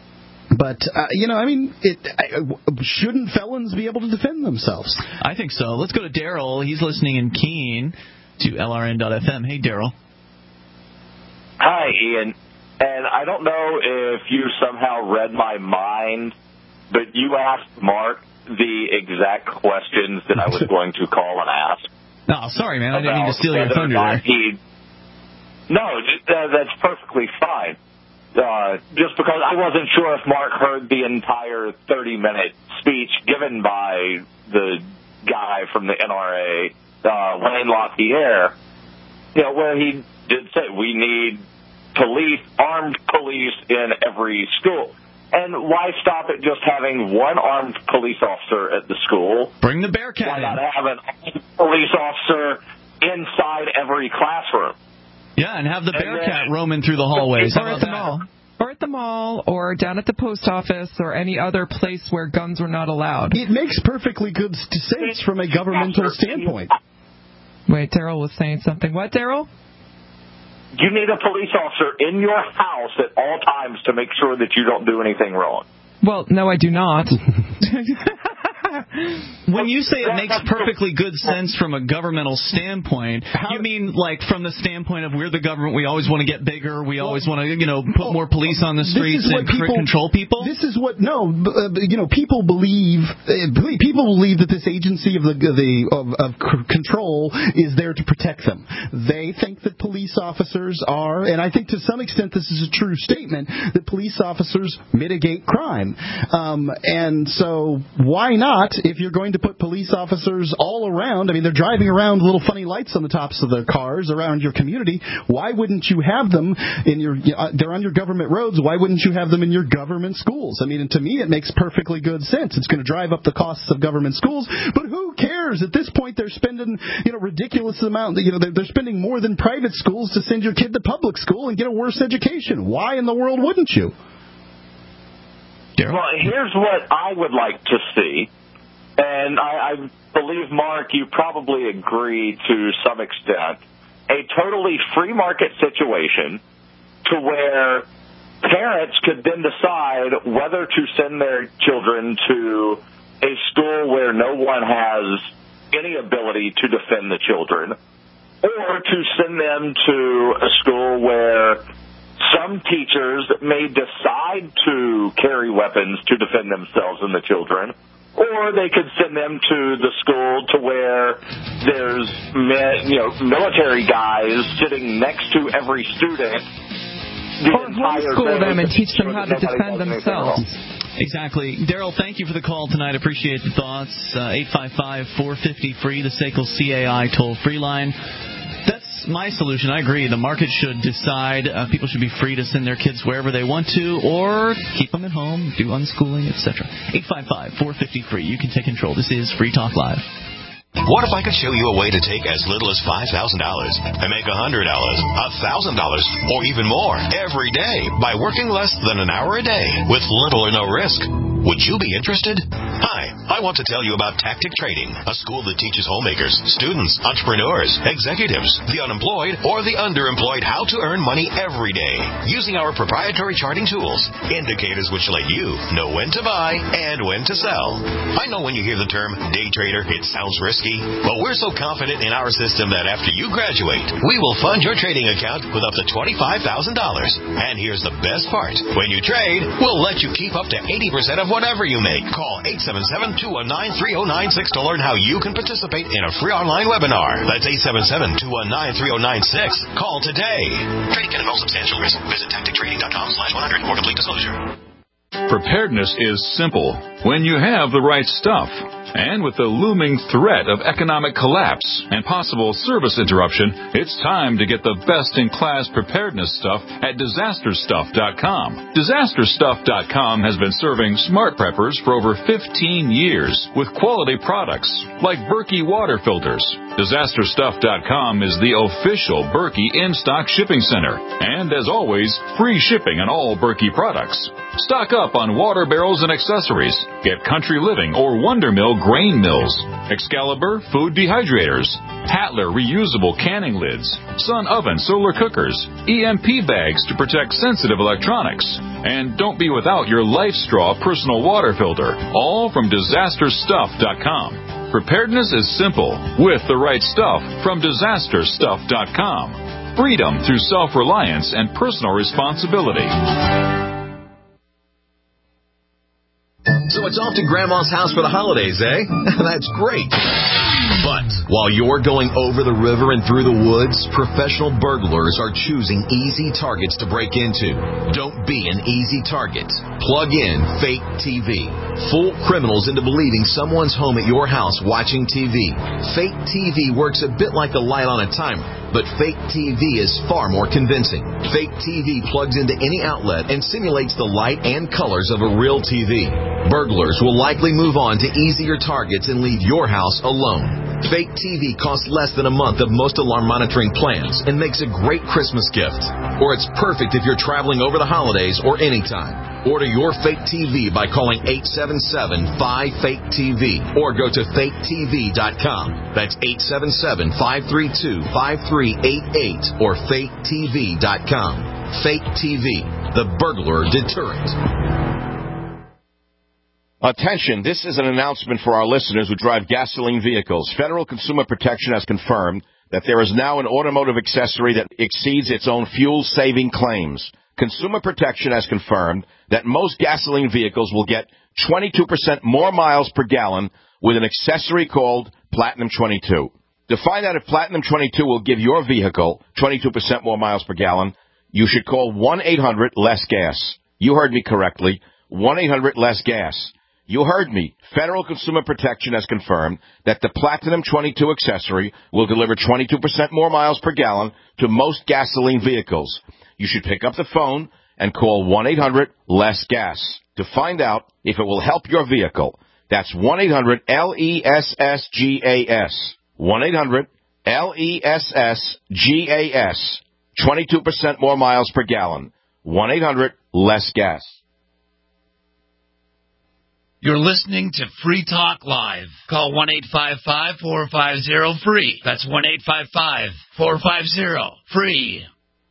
But, uh, you know, I mean, it, uh, shouldn't felons be able to defend themselves? I think so. Let's go to Daryl. He's listening in Keene to L R N dot F M. Hey, Daryl. Hi, Ian. And I don't know if you somehow read my mind, but you asked Mark the exact questions that I was going to call and ask. Oh, sorry, man. I didn't mean to steal your thunder there. He, no, just, uh, that's perfectly fine. Uh, just because I wasn't sure if Mark heard the entire thirty-minute speech given by the guy from the N R A, uh, Wayne LaPierre, you know, where he did say we need police, armed police in every school. And why stop at just having one armed police officer at the school? Bring the Bearcat Why in. not have an armed police officer inside every classroom? Yeah, and have the And Bearcat then- roaming through the hallways. Or at the mall. Or at the mall, or down at the post office, or any other place where guns were not allowed. It makes perfectly good sense from a governmental standpoint. Wait, Daryl was saying something. What, Daryl? You need a police officer in your house at all times to make sure that you don't do anything wrong. Well, no, I do not. When you say it makes perfectly good sense from a governmental standpoint, you mean like from the standpoint of we're the government, we always want to get bigger, we always want to, you know, put more police on the streets and people, control people? This is what no, uh, you know, people believe. Uh, people believe that this agency of the the of, of c- control is there to protect them. They think that police officers are, and I think to some extent this is a true statement, that police officers mitigate crime. Um, and so why not? If you're going to put police officers all around, I mean, they're driving around little funny lights on the tops of their cars around your community. Why wouldn't you have them in your? Uh, they're on your government roads. Why wouldn't you have them in your government schools? I mean, and to me, it makes perfectly good sense. It's going to drive up the costs of government schools, but who cares? At this point, they're spending, you know, ridiculous amount. You know, they're, they're spending more than private schools to send your kid to public school and get a worse education. Why in the world wouldn't you? Well, here's what I would like to see. And I, I believe, Mark, you probably agree to some extent, a totally free market situation to where parents could then decide whether to send their children to a school where no one has any ability to defend the children, or to send them to a school where some teachers may decide to carry weapons to defend themselves and the children, or they could send them to the school to where there's, you know, military guys sitting next to every student. Or homeschool them and teach them how to defend themselves. Exactly. Daryl, thank you for the call tonight. Appreciate the thoughts. Uh, eight five five, four five zero, free, the S A C L C A I toll-free line. That's my solution. I agree. The market should decide. Uh, people should be free to send their kids wherever they want to, or keep them at home, do unschooling, et cetera. eight five five, four five zero, free. You can take control. This is Free Talk Live. What if I could show you a way to take as little as five thousand dollars and make one hundred dollars, one thousand dollars, or even more every day by working less than an hour a day with little or no risk? Would you be interested? Hi, I want to tell you about Tactic Trading, a school that teaches homemakers, students, entrepreneurs, executives, the unemployed, or the underemployed how to earn money every day using our proprietary charting tools, indicators which let you know when to buy and when to sell. I know when you hear the term day trader, it sounds risky, but we're so confident in our system that after you graduate, we will fund your trading account with up to twenty-five thousand dollars. And here's the best part. When you trade, we'll let you keep up to eighty percent of whatever you make. Call eight seven seven, two one nine, three zero nine six to learn how you can participate in a free online webinar. That's eight seven seven, two one nine, three zero nine six. Call today. Trading can involve substantial risk. Visit tactic trading dot com slash one hundred for complete disclosure. Preparedness is simple when you have the right stuff. And with the looming threat of economic collapse and possible service interruption, it's time to get the best-in-class preparedness stuff at disaster stuff dot com. disaster stuff dot com has been serving smart preppers for over fifteen years with quality products like Berkey water filters. disaster stuff dot com is the official Berkey in-stock shipping center. And as always, free shipping on all Berkey products. Stock up on water barrels and accessories. Get Country Living or Wonder Mill grain mills, Excalibur food dehydrators, Hatler reusable canning lids, Sun oven solar cookers, E M P bags to protect sensitive electronics. And don't be without your Life Straw personal water filter, all from disaster stuff dot com. Preparedness is simple with the right stuff from disaster stuff dot com. Freedom through self-reliance and personal responsibility. So it's off to Grandma's house for the holidays, eh? That's great. But while you're going over the river and through the woods, professional burglars are choosing easy targets to break into. Don't be an easy target. Plug in Fake T V. Fool criminals into believing someone's home at your house watching T V. Fake T V works a bit like the light on a timer, but fake T V is far more convincing. Fake T V plugs into any outlet and simulates the light and colors of a real T V. Burglars will likely move on to easier targets and leave your house alone. Fake T V costs less than a month of most alarm monitoring plans and makes a great Christmas gift. Or it's perfect if you're traveling over the holidays or anytime. Order your Fake T V by calling eight seven seven, five, fake T V or go to fake T V dot com. That's eight seven seven, five three two, five three eight eight or fake T V dot com. Fake T V, the burglar deterrent. Attention, this is an announcement for our listeners who drive gasoline vehicles. Federal Consumer Protection has confirmed that there is now an automotive accessory that exceeds its own fuel-saving claims. Consumer Protection has confirmed that most gasoline vehicles will get twenty-two percent more miles per gallon with an accessory called Platinum twenty-two. To find out if Platinum twenty-two will give your vehicle twenty-two percent more miles per gallon, you should call one eight hundred less gas. You heard me correctly, one eight hundred less gas. You heard me. Federal Consumer Protection has confirmed that the Platinum twenty-two accessory will deliver twenty-two percent more miles per gallon to most gasoline vehicles. You should pick up the phone and call one eight hundred less gas to find out if it will help your vehicle. That's one eight hundred L E S S G A S. one eight hundred L E S S G A S. twenty-two percent more miles per gallon. one eight hundred less gas. You're listening to Free Talk Live. Call one eight five five, four five zero, F R E E. That's one eight five five, four five zero, F R E E.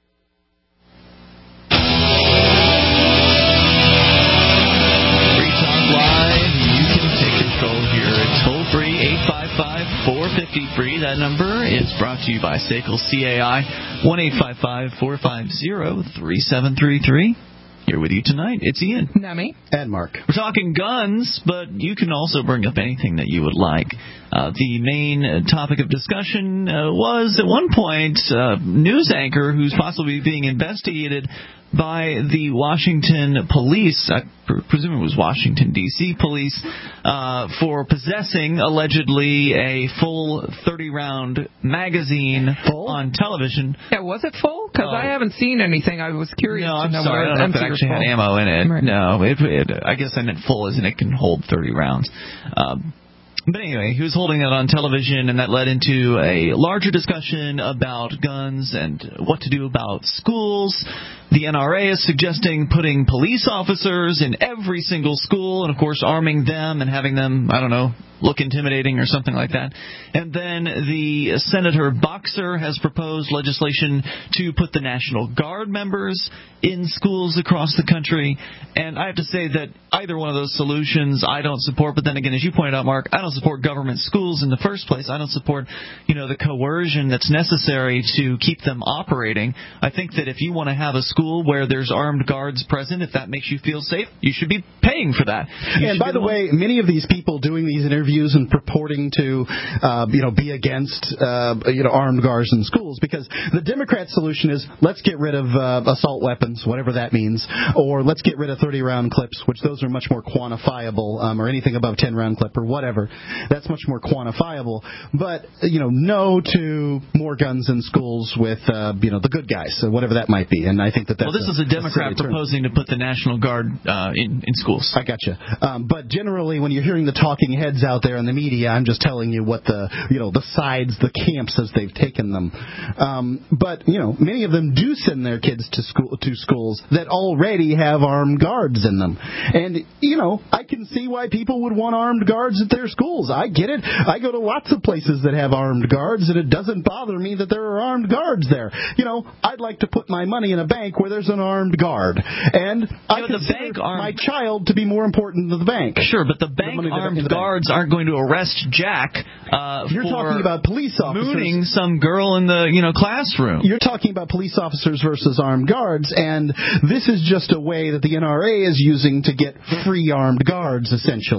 Free Talk Live. You can take control here. It's toll free, eight five five, four five zero, F R E E. That number is brought to you by S A C L C A I, one eight five five, four five zero, three seven three three. Here with you tonight, it's Ian. Nami. And Mark. We're talking guns, but you can also bring up anything that you would like. Uh, the main topic of discussion uh, was, at one point, a news anchor who's possibly being investigated by the Washington police, I presume it was Washington, D C police, uh, for possessing, allegedly, a full thirty-round magazine full? on television. Yeah, was it full? Because uh, I haven't seen anything. I was curious no, to I'm know sorry, whether I don't know if it actually had ammo in it. Right. No, it, it, I guess I meant full as in it can hold thirty rounds. Um, But anyway, he was holding that on television, and that led into a larger discussion about guns and what to do about schools. The N R A is suggesting putting police officers in every single school and, of course, arming them and having them, I don't know, look intimidating or something like that. And then the Senator Boxer has proposed legislation to put the National Guard members in schools across the country. And I have to say that either one of those solutions I don't support. But then again, as you pointed out, Mark, I don't support government schools in the first place. I don't support, you know, the coercion that's necessary to keep them operating. I think that if you want to have a school where there's armed guards present, if that makes you feel safe, you should be paying for that. You and by the, the way, many of these people doing these interviews and purporting to, uh, you know, be against, uh, you know, armed guards in schools, because the Democrat solution is let's get rid of uh, assault weapons, whatever that means, or let's get rid of thirty-round clips, which those are much more quantifiable, um, or anything above ten-round clip or whatever. That's much more quantifiable. But, you know, no to more guns in schools with, uh, you know, the good guys, so whatever that might be. And I think that that's well, this a, is a Democrat a proposing to put the National Guard uh, in, in schools. I gotcha. Um, but generally, when you're hearing the talking heads out there in the media, I'm just telling you what the, you know, the sides, the camps as they've taken them. Um, but, you know, many of them do send their kids to school to schools that already have armed guards in them. And, you know, I can see why people would want armed guards at their schools. I get it. I go to lots of places that have armed guards, and it doesn't bother me that there are armed guards there. You know, I'd like to put my money in a bank where there's an armed guard. And I know, consider the bank armed... my child to be more important than the bank. Sure, but the bank the armed the guards bank. aren't going to arrest Jack uh, You're for talking about police officers. mooning some girl in the, you know, classroom. You're talking about police officers versus armed guards, and this is just a way that the N R A is using to get free armed guards, essentially.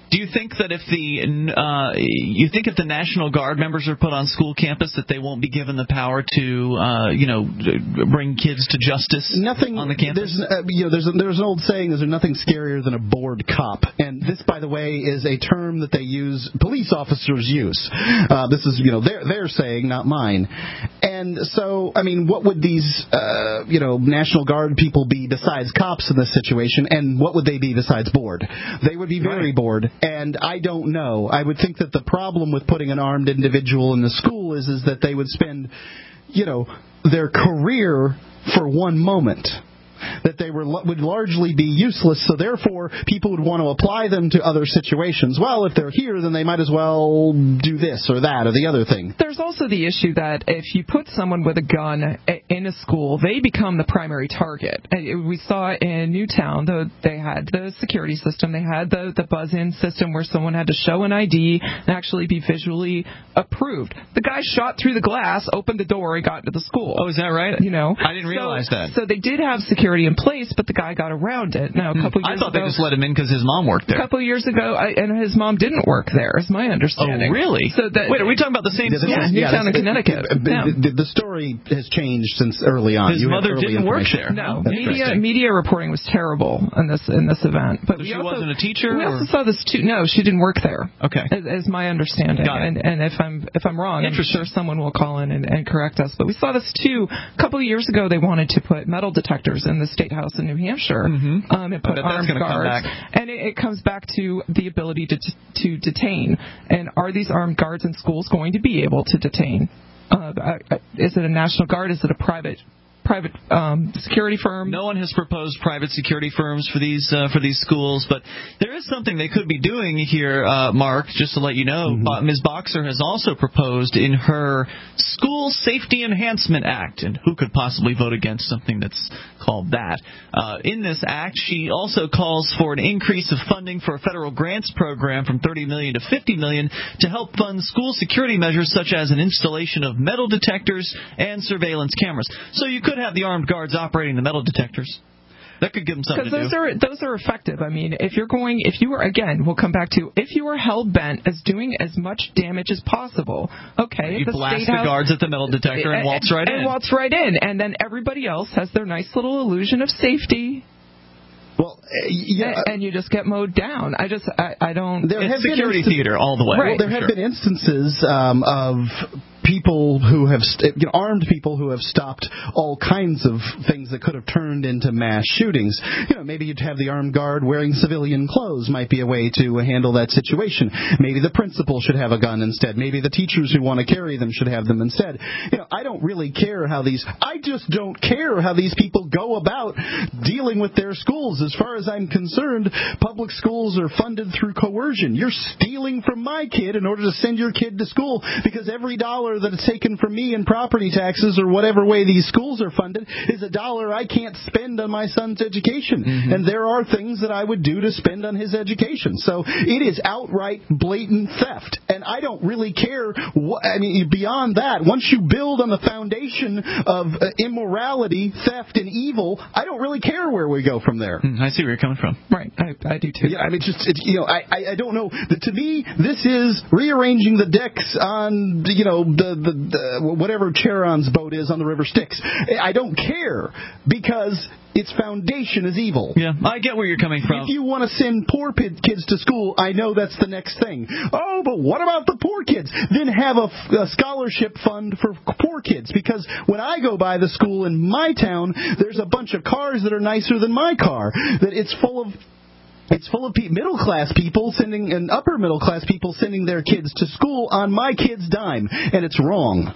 Do you think that if the uh, you think if the National Guard members are put on school campus that they won't be given the power to uh, you know bring kids to justice nothing, on the campus? There's, uh, you know, there's, a, there's an old saying, there's nothing scarier than a bored cop. And this, by the way, is a term that they use, police officers use. Uh, this is, you know, their, their saying, not mine. And so, I mean, what would these, uh, you know, National Guard people be besides cops in this situation? And what would they be besides bored? They would be very right. bored. And I don't know. I would think that the problem with putting an armed individual in the school is, is that they would spend, you know, their career for one moment. That they were would largely be useless, so therefore people would want to apply them to other situations. Well, if they're here, then they might as well do this or that or the other thing. There's also the issue that if you put someone with a gun in a school, they become the primary target. We saw in Newtown, the, they had the security system, they had the, the buzz-in system where someone had to show an I D and actually be visually approved. The guy shot through the glass, opened the door, and got into the school. Oh, is that right? You know, I didn't realize so, that. So they did have security in place, but the guy got around it. Now, a couple I years thought ago, they just let him in because his mom worked there. A couple of years ago, I, and his mom didn't work there, is my understanding. Oh, really? So that, Wait, are we talking about the same yeah, school? Yeah, Newtown yeah, in Connecticut. It, it, yeah. the, the story has changed since early on. His you mother early didn't work there. No, media media reporting was terrible in this in this event. But so we she also, wasn't a teacher. We or? also saw this too. No, she didn't work there. Okay, is, is my understanding. Got it. And and if I'm if I'm wrong, I'm sure someone will call in and, and correct us. But we saw this too. A couple of years ago, they wanted to put metal detectors in the State House in New Hampshire. Mm-hmm. Um, and put armed guards, and it, it comes back to the ability to to detain. And are these armed guards in schools going to be able to detain? Uh, is it a National Guard? Is it a private private um, security firm? No one has proposed private security firms for these uh, for these schools, but there is something they could be doing here, uh, Mark. Just to let you know, mm-hmm. Miz Boxer has also proposed in her School Safety Enhancement Act, and who could possibly vote against something that's called that? Uh, in this act, she also calls for an increase of funding for a federal grants program from thirty million dollars to fifty million dollars to help fund school security measures such as an installation of metal detectors and surveillance cameras. So you could have the armed guards operating the metal detectors. That could give them something to those do. Are, those are effective. I mean, if you're going, if you are, again, we'll come back to, if you are hell-bent as doing as much damage as possible, okay. You the blast State the House, guards at the metal detector and, and waltz right and in. And waltz right in. And then everybody else has their nice little illusion of safety. Well, uh, yeah, and, and you just get mowed down. I just, I, I don't. There it's security theater all the way. Right. Well, there have sure. been instances um, of people who have, st- you know, armed people who have stopped all kinds of things that could have turned into mass shootings. You know, maybe you'd have the armed guard wearing civilian clothes might be a way to handle that situation. Maybe the principal should have a gun instead. Maybe the teachers who want to carry them should have them instead. You know, I don't really care how these, I just don't care how these people go about dealing with their schools. As far as I'm concerned, public schools are funded through coercion. You're stealing from my kid in order to send your kid to school because every dollar that is taken from me in property taxes or whatever way these schools are funded is a dollar I can't spend on my son's education. Mm-hmm. And there are things that I would do to spend on his education. So it is outright blatant theft. And I don't really care. What, I mean, beyond that, once you build on the foundation of uh, immorality, theft, and evil, I don't really care where we go from there. Mm, I see where you're coming from. Right. I, I do too. Yeah, I mean, just, it, you know, I, I don't know. To me, this is rearranging the decks on, you know, the, the, the whatever Charon's boat is on the River Styx. I don't care because its foundation is evil. Yeah, I get where you're coming from. If you want to send poor kids to school, I know that's the next thing. Oh, but what about the poor kids? Then have a, a scholarship fund for poor kids, because when I go by the school in my town, there's a bunch of cars that are nicer than my car. That it's full of It's full of middle class people sending and upper middle class people sending their kids to school on my kid's dime, and it's wrong.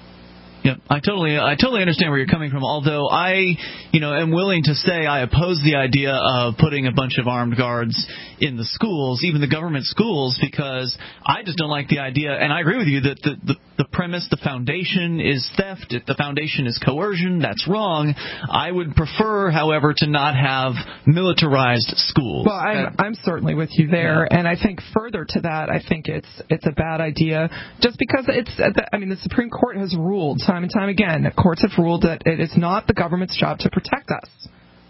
Yeah, I totally, I totally understand where you're coming from. Although I, you know, am willing to say I oppose the idea of putting a bunch of armed guards in the schools, even the government schools, because I just don't like the idea. And I agree with you that the the, the premise, the foundation is theft. If the foundation is coercion, that's wrong. I would prefer, however, to not have militarized schools. Well, I'm, I'm certainly with you there, yeah. And I think further to that, I think it's it's a bad idea, just because it's. I mean, the Supreme Court has ruled time and time again, courts have ruled that it is not the government's job to protect us.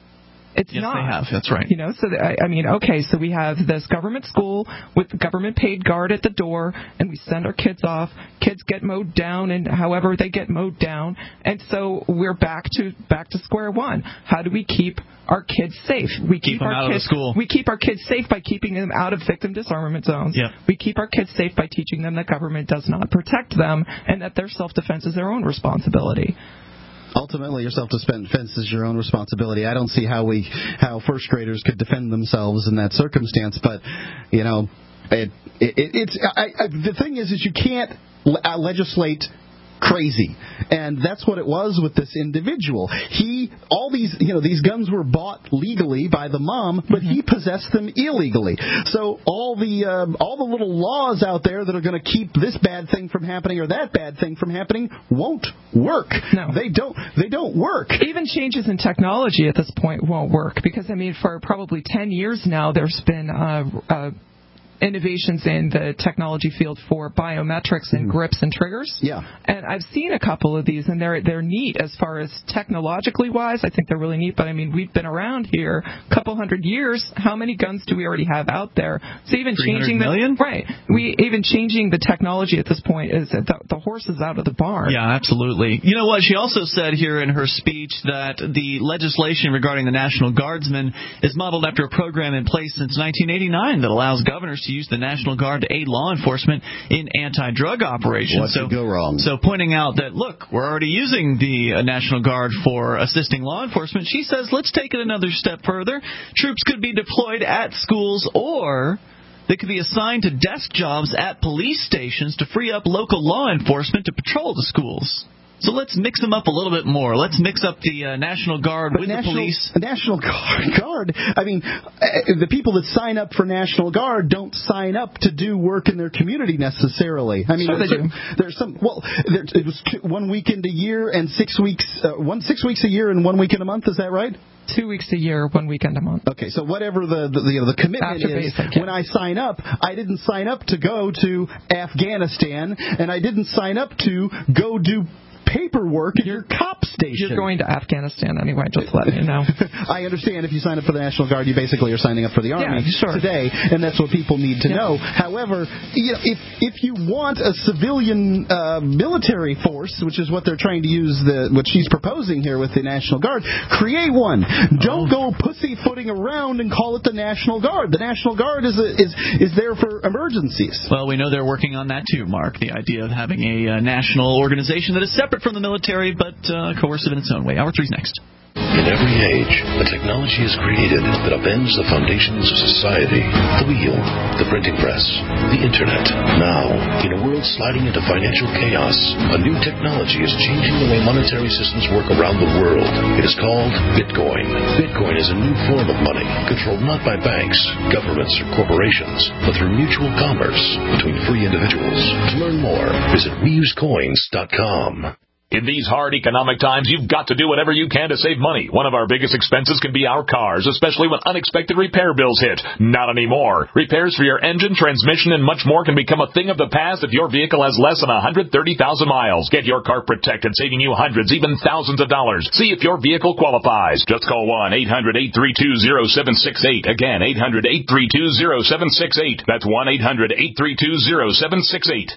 It's yes, not. They have. That's right. You know, so the, I, I mean, okay, so we have this government school with the government paid guard at the door, and we send our kids off. Kids get mowed down, and however they get mowed down, and so we're back to back to square one. How do we keep our kids safe? We keep, keep them our out kids, of the school. We keep our kids safe by keeping them out of victim disarmament zones. Yep. We keep our kids safe by teaching them that government does not protect them, and that their self-defense is their own responsibility. Ultimately, your self-defense is your own responsibility. I don't see how we, how first graders could defend themselves in that circumstance. But, you know, it, it, it's I, I, the thing is, is you can't le- legislate crazy, and that's what it was with this individual. He, all these, you know, these guns were bought legally by the mom, but he possessed them illegally. So all the um, all the little laws out there that are going to keep this bad thing from happening or that bad thing from happening won't work. No, they don't. They don't work. Even changes in technology at this point won't work because I mean, for probably ten years now, there's been uh, uh, innovations in the technology field for biometrics and mm. grips and triggers. Yeah. And I've seen a couple of these, and they're they're neat as far as technologically wise. I think they're really neat. But I mean, we've been around here a couple hundred years. How many guns do we already have out there? So even changing the million? right, we even changing the technology at this point is the, the horse is out of the barn. Yeah, absolutely. You know what? She also said here in her speech that the legislation regarding the National Guardsmen is modeled after a program in place since nineteen eighty-nine that allows governors to use the National Guard to aid law enforcement in anti-drug operations. What so, could go wrong? So pointing out that, look, we're already using the uh, National Guard for assisting law enforcement, she says, let's take it another step further. Troops could be deployed at schools, or they could be assigned to desk jobs at police stations to free up local law enforcement to patrol the schools. So let's mix them up a little bit more. Let's mix up the uh, National Guard but with National, the police. National Guard, I mean, the people that sign up for National Guard don't sign up to do work in their community necessarily. I mean, sure they do. There's some, well, there, it was two, one weekend a year and six weeks, uh, one six weeks a year and one weekend a month. Is that right? Two weeks a year, one weekend a month. Okay, so whatever the the, the, the commitment After is, basic, yeah. when I sign up, I didn't sign up to go to Afghanistan, and I didn't sign up to go do paperwork at your cop station. You're going to Afghanistan anyway, just letting you know. I understand if you sign up for the National Guard, you basically are signing up for the Army yeah, sure. today, and that's what people need to yeah. know. However, you know, if if you want a civilian uh, military force, which is what they're trying to use, the what she's proposing here with the National Guard, create one. Don't go pussyfooting around and call it the National Guard. The National Guard is a, is is there for emergencies. Well, we know they're working on that too, Mark. The idea of having a uh, national organization that is separate from the military, but uh, coercive in its own way. Hour three's next. In every age, a technology is created that upends the foundations of society. The wheel, the printing press, the internet. Now, in a world sliding into financial chaos, a new technology is changing the way monetary systems work around the world. It is called Bitcoin. Bitcoin is a new form of money, controlled not by banks, governments, or corporations, but through mutual commerce between free individuals. To learn more, visit we use coins dot com. In these hard economic times, you've got to do whatever you can to save money. One of our biggest expenses can be our cars, especially when unexpected repair bills hit. Not anymore. Repairs for your engine, transmission, and much more can become a thing of the past if your vehicle has less than one hundred thirty thousand miles. Get your car protected, saving you hundreds, even thousands of dollars. See if your vehicle qualifies. Just call one eight hundred eight three two zero seven six eight. Again, eight hundred eight three two zero seven six eight. That's one eight hundred eight three two zero seven six eight.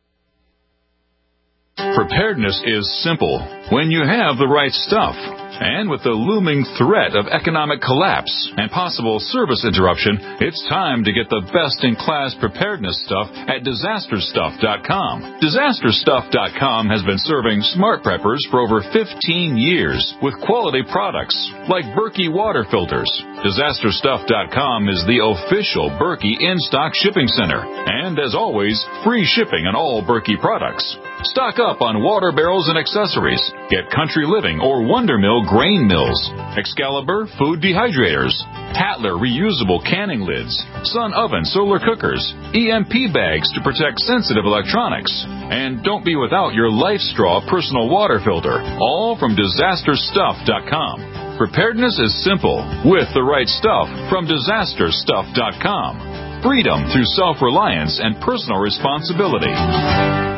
Preparedness is simple when you have the right stuff. And with the looming threat of economic collapse and possible service interruption, it's time to get the best-in-class preparedness stuff at disaster stuff dot com. disaster stuff dot com has been serving smart preppers for over fifteen years with quality products like Berkey water filters. disaster stuff dot com is the official Berkey in-stock shipping center. And as always, free shipping on all Berkey products. Stock up on water barrels and accessories. Get Country Living or Wonder Mill grain mills, Excalibur food dehydrators, Tatler reusable canning lids, Sun oven solar cookers, E M P bags to protect sensitive electronics. And don't be without your Life Straw personal water filter, all from disaster stuff dot com. Preparedness is simple with the right stuff from disaster stuff dot com. Freedom through self-reliance and personal responsibility.